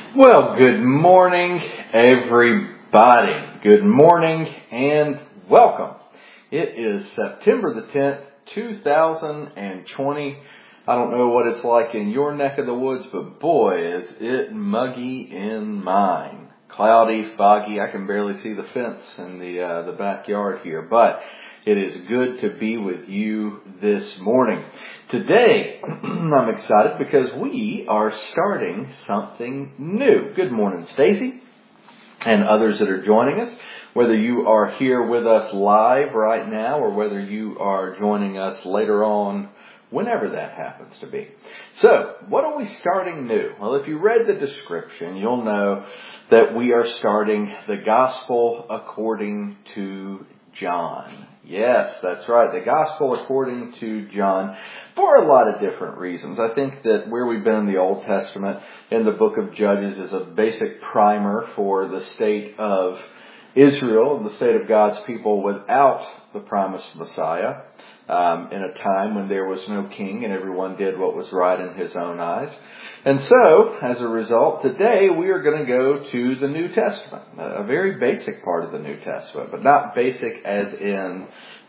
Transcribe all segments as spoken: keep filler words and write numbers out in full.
Well, good morning, everybody. Good morning and welcome. It is September the tenth, two thousand twenty. I don't know what it's like in your neck of the woods, but boy, is it muggy in mine. Cloudy, foggy. I can barely see the fence in the uh, the backyard here, but it is good to be with you this morning. Today, I'm excited because we are starting something new. Good morning, Stacy, and others that are joining us. Whether you are here with us live right now or whether you are joining us later on, whenever that happens to be. So, what are we starting new? Well, if you read the description, you'll know that we are starting the Gospel according to John. Yes, that's right. The Gospel according to John, for a lot of different reasons. I think that where we've been in the Old Testament, in the book of Judges, is a basic primer for the state of Israel and the state of God's people without the promised Messiah, um, in a time when there was no king and everyone did what was right in his own eyes. And so, as a result, today we are going to go to the New Testament, a very basic part of the New Testament, but not basic as in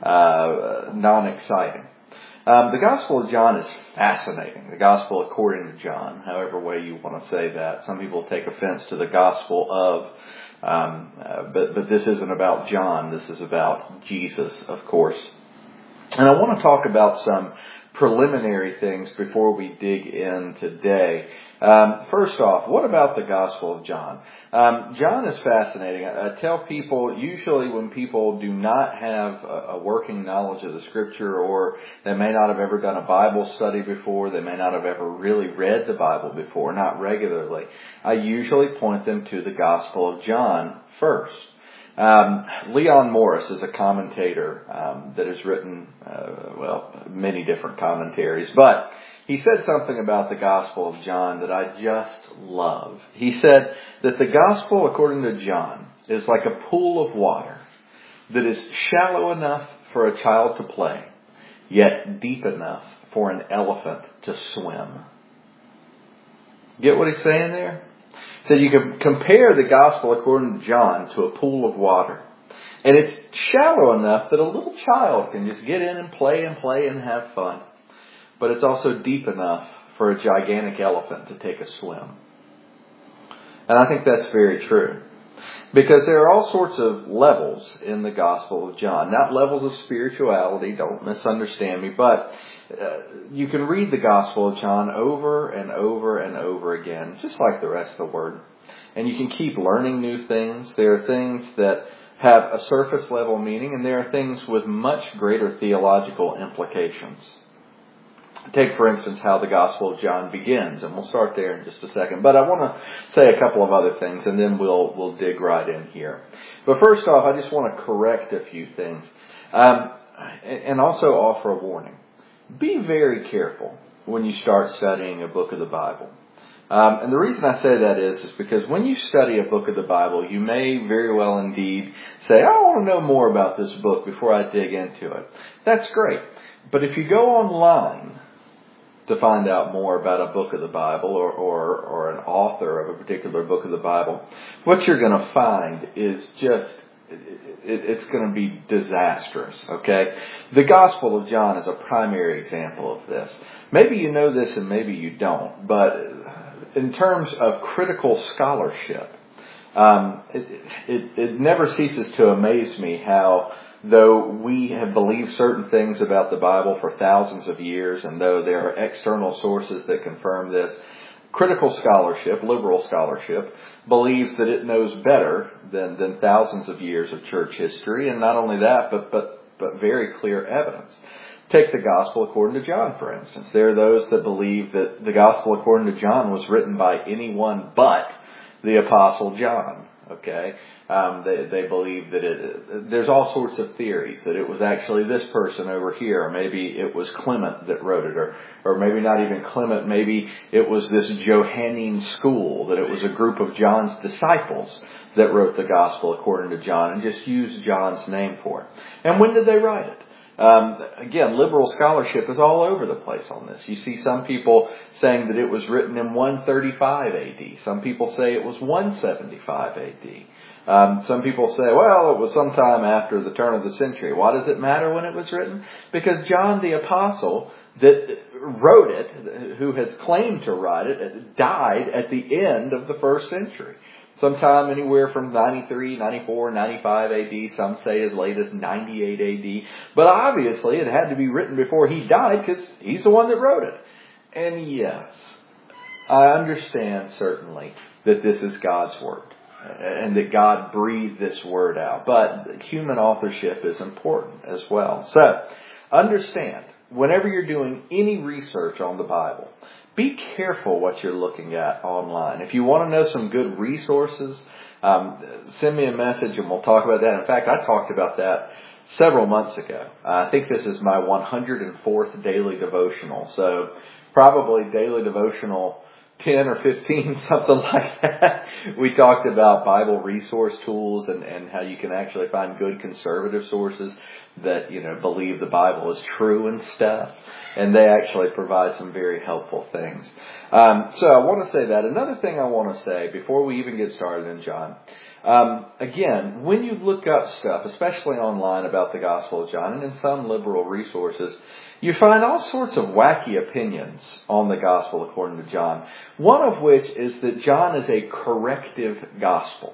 uh, non-exciting. Um, the Gospel of John is fascinating. The Gospel according to John, however way you want to say that. Some people take offense to the Gospel of, um, uh, but, but this isn't about John. This is about Jesus, of course. And I want to talk about some preliminary things before we dig in today. Um, first off, what about the Gospel of John? Um, John is fascinating. I, I tell people, usually when people do not have a, a working knowledge of the Scripture, or they may not have ever done a Bible study before, they may not have ever really read the Bible before, not regularly, I usually point them to the Gospel of John first. Um, Leon Morris is a commentator um, that has written, uh, well, many different commentaries, but he said something about the Gospel of John that I just love. He said that the Gospel, according to John, is like a pool of water that is shallow enough for a child to play, yet deep enough for an elephant to swim. Get what he's saying there? So you can compare the Gospel according to John to a pool of water. And it's shallow enough that a little child can just get in and play and play and have fun. But it's also deep enough for a gigantic elephant to take a swim. And I think that's very true. Because there are all sorts of levels in the Gospel of John. Not levels of spirituality, don't misunderstand me, but uh, you can read the Gospel of John over and over and over again, just like the rest of the Word. And you can keep learning new things. There are things that have a surface level meaning, and there are things with much greater theological implications. Take, for instance, how the Gospel of John begins, and we'll start there in just a second. But I want to say a couple of other things, and then we'll we'll dig right in here. But first off, I just want to correct a few things, um, and also offer a warning. Be very careful when you start studying a book of the Bible. Um, and the reason I say that is, is because when you study a book of the Bible, you may very well indeed say, I want to know more about this book before I dig into it. That's great. But if you go online to find out more about a book of the Bible or, or, or an author of a particular book of the Bible, what you're going to find is just, it, it's going to be disastrous, okay? The Gospel of John is a primary example of this. Maybe you know this and maybe you don't, but in terms of critical scholarship, um, it, it, it never ceases to amaze me how, though we have believed certain things about the Bible for thousands of years, and though there are external sources that confirm this, critical scholarship, liberal scholarship, believes that it knows better than, than thousands of years of church history, and not only that, but, but, but very clear evidence. Take the Gospel according to John, for instance. There are those that believe that the Gospel according to John was written by anyone but the Apostle John. Okay, um, they, they believe that it, there's all sorts of theories that it was actually this person over here, or maybe it was Clement that wrote it, or or maybe not even Clement, maybe it was this Johannine school, that it was a group of John's disciples that wrote the Gospel according to John and just used John's name for it. And when did they write it? Um, again, liberal scholarship is all over the place on this. You see some people saying that it was written in one thirty-five A D. Some people say it was one seventy-five A D. Um, some people say, well, it was sometime after the turn of the century. Why does it matter when it was written? Because John the Apostle that wrote it, who has claimed to write it, died at the end of the first century. Sometime anywhere from ninety-three, ninety-four, ninety-five A D. Some say as late as ninety-eight A D. But obviously it had to be written before he died because he's the one that wrote it. And yes, I understand certainly that this is God's Word and that God breathed this Word out. But human authorship is important as well. So understand, whenever you're doing any research on the Bible, be careful what you're looking at online. If you want to know some good resources, um, send me a message and we'll talk about that. In fact, I talked about that several months ago. Uh, I think this is my one hundred fourth daily devotional. So probably daily devotional ten or fifteen, something like that. We talked about Bible resource tools and, and how you can actually find good conservative sources that, you know, believe the Bible is true and stuff. And they actually provide some very helpful things. Um, so I want to say that. Another thing I want to say before we even get started in John. Um, again, when you look up stuff, especially online about the Gospel of John and in some liberal resources, you find all sorts of wacky opinions on the Gospel according to John. One of which is that John is a corrective Gospel.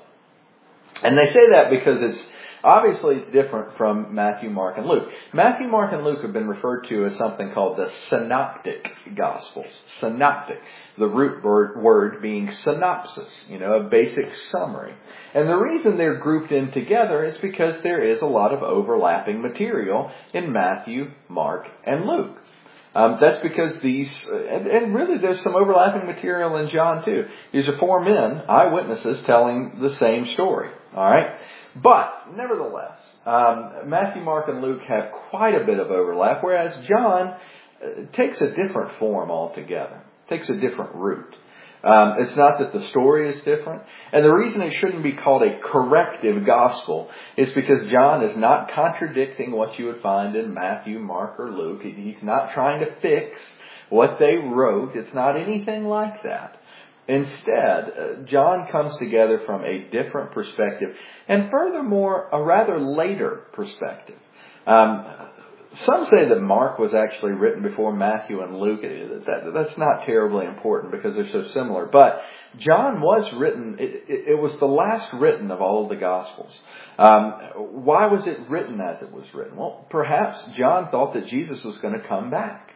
And they say that because it's obviously it's different from Matthew, Mark, and Luke. Matthew, Mark, and Luke have been referred to as something called the synoptic Gospels. Synoptic. The root word, word being synopsis, you know, a basic summary. And the reason they're grouped in together is because there is a lot of overlapping material in Matthew, Mark, and Luke. Um, that's because these, and, and really there's some overlapping material in John too. These are four men, eyewitnesses, telling the same story. All right? But, nevertheless, um, Matthew, Mark, and Luke have quite a bit of overlap, whereas John uh, takes a different form altogether, takes a different route. Um, it's not that the story is different. And the reason it shouldn't be called a corrective gospel is because John is not contradicting what you would find in Matthew, Mark, or Luke. He's not trying to fix what they wrote. It's not anything like that. Instead, uh, John comes together from a different perspective, and furthermore, a rather later perspective. Um, some say that Mark was actually written before Matthew and Luke. That, that's not terribly important because they're so similar. But John was written, it, it, it was the last written of all of the Gospels. Um, why was it written as it was written? Well, perhaps John thought that Jesus was going to come back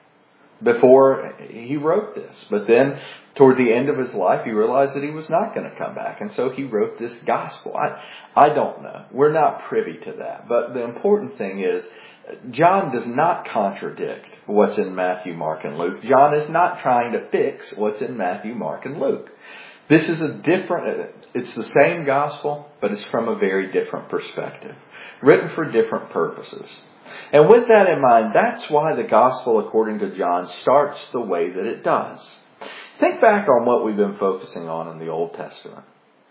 before he wrote this. But then toward the end of his life, he realized that he was not going to come back. And so he wrote this gospel. I, I don't know. We're not privy to that. But the important thing is, John does not contradict what's in Matthew, Mark, and Luke. John is not trying to fix what's in Matthew, Mark, and Luke. This is a different, it's the same gospel, but it's from a very different perspective. Written for different purposes. And with that in mind, that's why the gospel according to John starts the way that it does. Think back on what we've been focusing on in the Old Testament.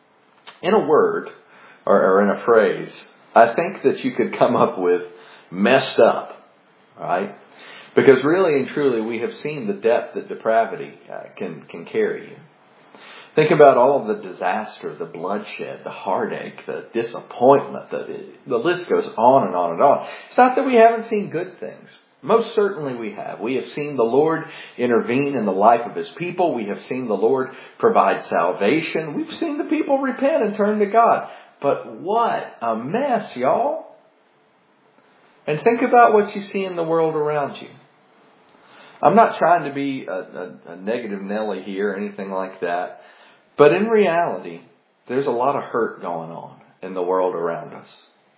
In a word, or, or in a phrase, I think that you could come up with messed up, right? Because really and truly we have seen the depth that depravity uh, can, can carry you. Think about all of the disaster, the bloodshed, the heartache, the disappointment. The, the list goes on and on and on. It's not that we haven't seen good things. Most certainly we have. We have seen the Lord intervene in the life of His people. We have seen the Lord provide salvation. We've seen the people repent and turn to God. But what a mess, y'all. And think about what you see in the world around you. I'm not trying to be a, a, a negative Nelly here or anything like that. But in reality, there's a lot of hurt going on in the world around us.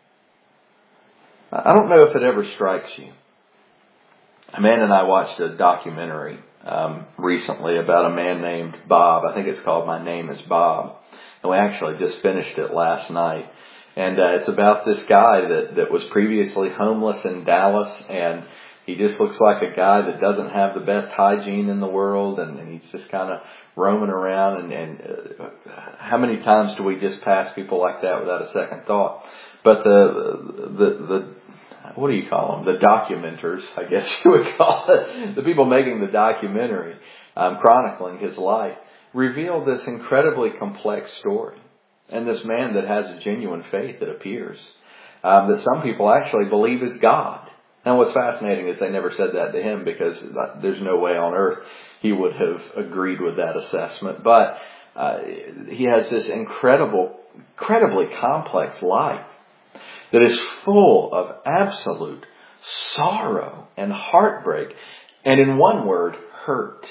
I don't know if it ever strikes you. Amanda and I watched a documentary um, recently about a man named Bob. I think it's called My Name is Bob. And we actually just finished it last night. And uh, it's about this guy that, that was previously homeless in Dallas. And he just looks like a guy that doesn't have the best hygiene in the world. And, and he's just kind of roaming around. And, and uh, how many times do we just pass people like that without a second thought? But the the the what do you call them? The documenters, I guess you would call it. The people making the documentary, um, chronicling his life, reveal this incredibly complex story. And this man that has a genuine faith, it appears, um, that some people actually believe is God. Now what's fascinating is they never said that to him, because there's no way on earth he would have agreed with that assessment. But uh, he has this incredible, incredibly complex life that is full of absolute sorrow and heartbreak, and in one word, hurt.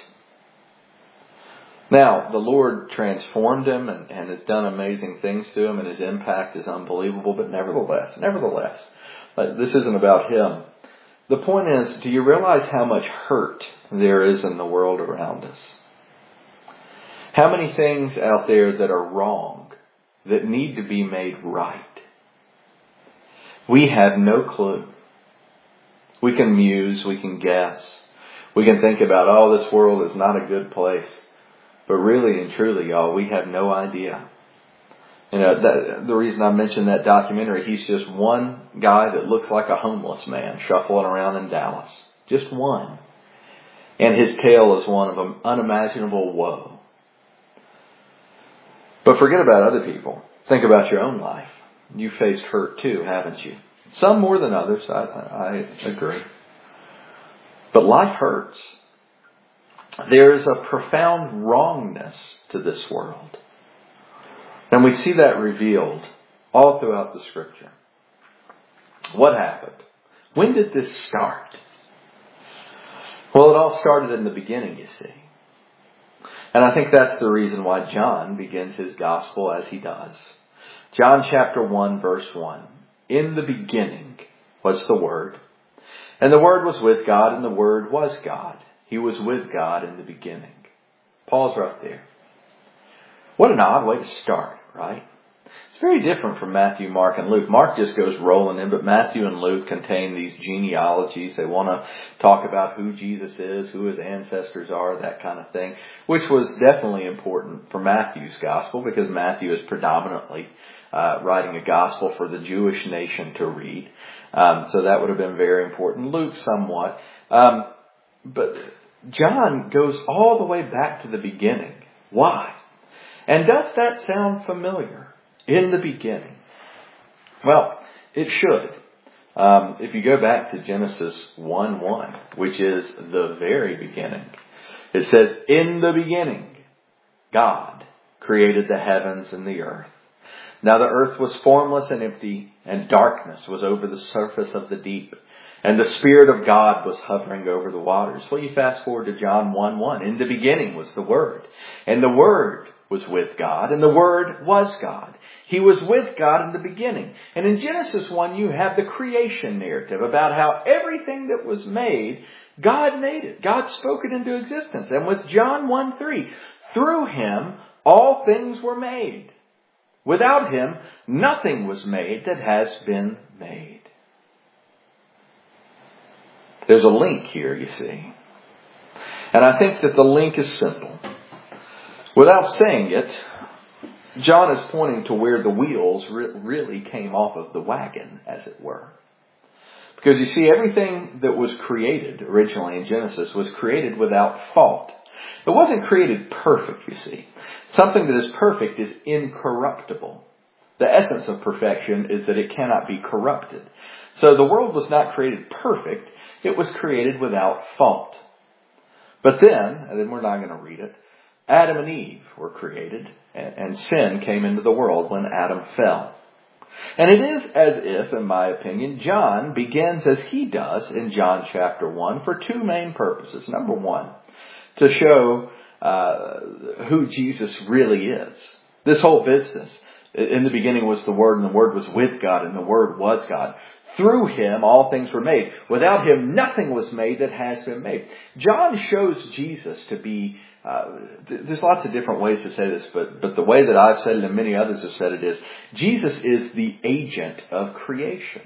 Now, the Lord transformed him and, and has done amazing things to him, and his impact is unbelievable, but nevertheless, nevertheless, uh, this isn't about him. The point is, do you realize how much hurt there is in the world around us? How many things out there that are wrong, that need to be made right? We have no clue. We can muse, we can guess. We can think about, oh, this world is not a good place. But really and truly, y'all, we have no idea. You know, that, the reason I mentioned that documentary, he's just one guy that looks like a homeless man shuffling around in Dallas. Just one. And his tale is one of unimaginable woe. But forget about other people. Think about your own life. You faced hurt too, haven't you? Some more than others, I, I agree. But life hurts. There is a profound wrongness to this world. And we see that revealed all throughout the Scripture. What happened? When did this start? Well, it all started in the beginning, you see. And I think that's the reason why John begins his gospel as he does. John chapter one, verse one. In the beginning was the Word. And the Word was with God, and the Word was God. He was with God in the beginning. Pause right there. What an odd way to start, right? It's very different from Matthew, Mark, and Luke. Mark just goes rolling in, but Matthew and Luke contain these genealogies. They want to talk about who Jesus is, who his ancestors are, that kind of thing, which was definitely important for Matthew's gospel, because Matthew is predominantly uh, writing a gospel for the Jewish nation to read. Um, so that would have been very important. Luke somewhat. Um, but John goes all the way back to the beginning. Why? And does that sound familiar? In the beginning. Well, it should. Um, if you go back to Genesis one one, which is the very beginning, it says, in the beginning, God created the heavens and the earth. Now the earth was formless and empty, and darkness was over the surface of the deep. And the Spirit of God was hovering over the waters. Well, you fast forward to John one one. In the beginning was the Word. And the Word was with God, and the Word was God. He was with God in the beginning. And in Genesis one, you have the creation narrative about how everything that was made, God made it. God spoke it into existence. And with John one three, through Him, all things were made. Without Him, nothing was made that has been made. There's a link here, you see. And I think that the link is simple. Without saying it, John is pointing to where the wheels re- really came off of the wagon, as it were. Because you see, everything that was created originally in Genesis was created without fault. It wasn't created perfect, you see. Something that is perfect is incorruptible. The essence of perfection is that it cannot be corrupted. So the world was not created perfect. It was created without fault. But then, and then we're not going to read it, Adam and Eve were created, and, and sin came into the world when Adam fell. And it is as if, in my opinion, John begins as he does in John chapter one for two main purposes. Number one, to show uh, who Jesus really is. This whole business, in the beginning was the Word, and the Word was with God, and the Word was God. Through Him, all things were made. Without Him, nothing was made that has been made. John shows Jesus to be, uh, th- there's lots of different ways to say this, but, but the way that I've said it and many others have said it is, Jesus is the agent of creation.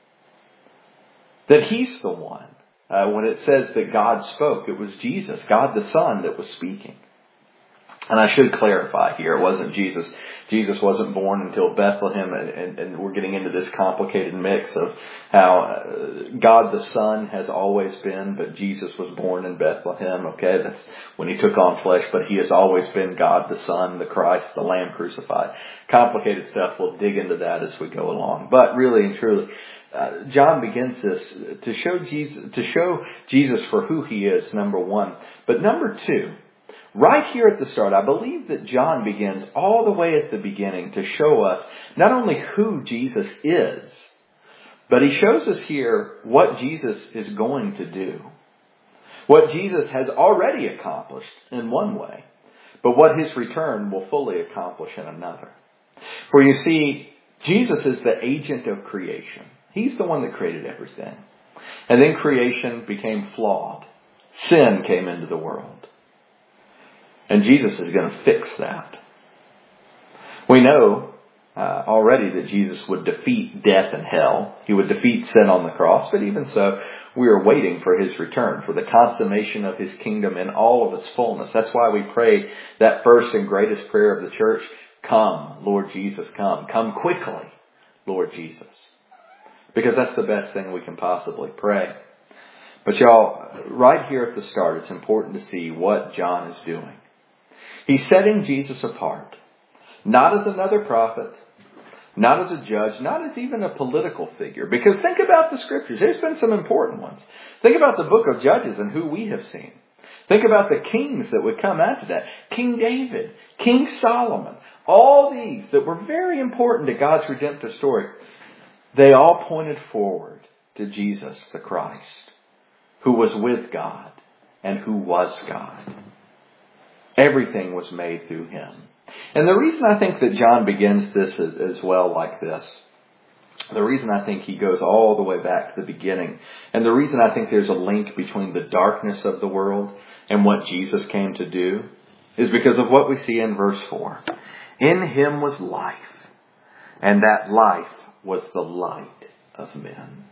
That He's the one. Uh, when it says that God spoke, it was Jesus, God the Son, that was speaking. And I should clarify here, it wasn't Jesus. Jesus wasn't born until Bethlehem, and, and, and we're getting into this complicated mix of how uh, God the Son has always been, but Jesus was born in Bethlehem, okay? That's when he took on flesh, but he has always been God the Son, the Christ, the Lamb crucified. Complicated stuff, we'll dig into that as we go along. But really and truly, uh, John begins this to show Jesus, to show Jesus for who he is, number one. But number two, right here at the start, I believe that John begins all the way at the beginning to show us not only who Jesus is, but he shows us here what Jesus is going to do. What Jesus has already accomplished in one way, but what his return will fully accomplish in another. For you see, Jesus is the agent of creation. He's the one that created everything. And then creation became flawed. Sin came into the world. And Jesus is going to fix that. We know uh, already that Jesus would defeat death and hell. He would defeat sin on the cross. But even so, we are waiting for his return, for the consummation of his kingdom in all of its fullness. That's why we pray that first and greatest prayer of the church. Come, Lord Jesus, come. Come quickly, Lord Jesus. Because that's the best thing we can possibly pray. But y'all, right here at the start, it's important to see what John is doing. He's setting Jesus apart, not as another prophet, not as a judge, not as even a political figure. Because think about the scriptures. There's been some important ones. Think about the book of Judges and who we have seen. Think about the kings that would come after that. King David, King Solomon, all these that were very important to God's redemptive story. They all pointed forward to Jesus the Christ, who was with God and who was God. Everything was made through him. And the reason I think that John begins this as well like this, the reason I think he goes all the way back to the beginning, and the reason I think there's a link between the darkness of the world and what Jesus came to do, is because of what we see in verse four. In him was life, and that life was the light of men.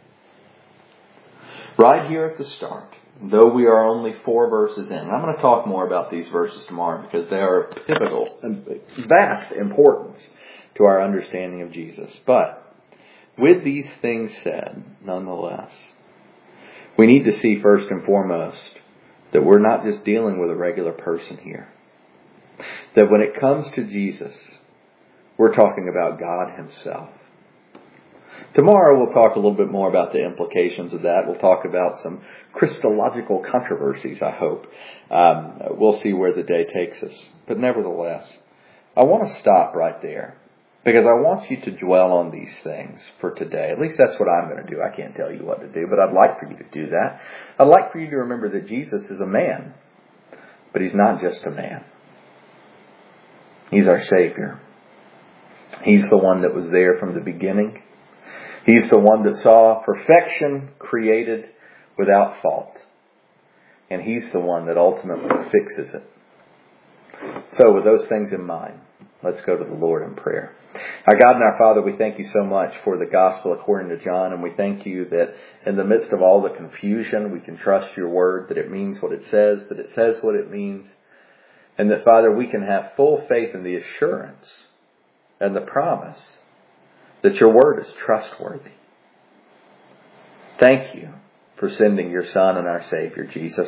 Right here at the start, though we are only four verses in. And I'm going to talk more about these verses tomorrow because they are pivotal and vast importance to our understanding of Jesus. But with these things said, nonetheless, we need to see first and foremost that we're not just dealing with a regular person here. That when it comes to Jesus, we're talking about God himself. Tomorrow we'll talk a little bit more about the implications of that. We'll talk about some Christological controversies, I hope. Um, we'll see where the day takes us. But nevertheless, I want to stop right there because I want you to dwell on these things for today. At least that's what I'm going to do. I can't tell you what to do, but I'd like for you to do that. I'd like for you to remember that Jesus is a man, but he's not just a man. He's our Savior. He's the one that was there from the beginning. He's the one that saw perfection created without fault. And he's the one that ultimately fixes it. So with those things in mind, let's go to the Lord in prayer. Our God and our Father, we thank you so much for the gospel according to John. And we thank you that in the midst of all the confusion, we can trust your word, that it means what it says, that it says what it means. And that, Father, we can have full faith in the assurance and the promise that your word is trustworthy. Thank you for sending your Son and our Savior, Jesus.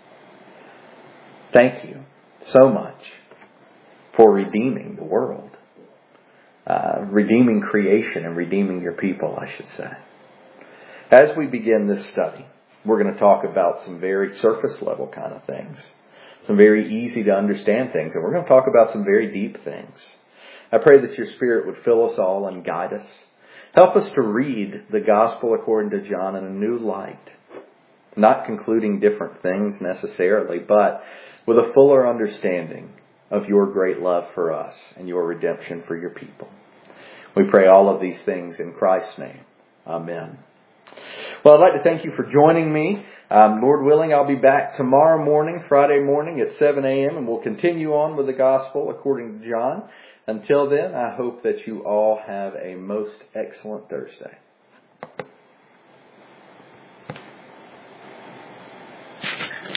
Thank you so much for redeeming the world. Uh, redeeming creation and redeeming your people, I should say. As we begin this study, we're going to talk about some very surface level kind of things. Some very easy to understand things. And we're going to talk about some very deep things. I pray that your Spirit would fill us all and guide us. Help us to read the gospel according to John in a new light. Not concluding different things necessarily, but with a fuller understanding of your great love for us and your redemption for your people. We pray all of these things in Christ's name. Amen. Well, I'd like to thank you for joining me. Um, Lord willing, I'll be back tomorrow morning, Friday morning at seven a.m. and we'll continue on with the gospel according to John. Until then, I hope that you all have a most excellent Thursday.